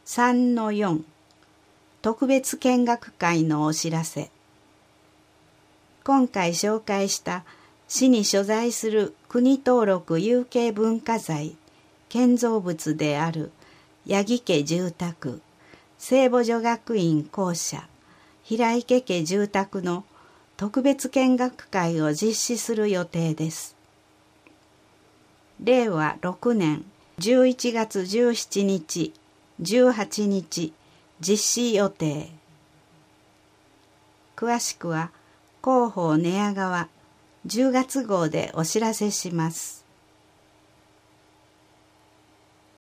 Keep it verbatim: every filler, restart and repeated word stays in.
さんのよん 特別見学会のお知らせ。今回紹介した市に所在する国登録有形文化財建造物である八木家住宅、聖母女学院校舎、平池家住宅の特別見学会を実施する予定です。れいわろくねんじゅういちがつじゅうしちにち、じゅうはちにち実施予定。詳しくは広報寝屋川じゅうがつ号でお知らせします。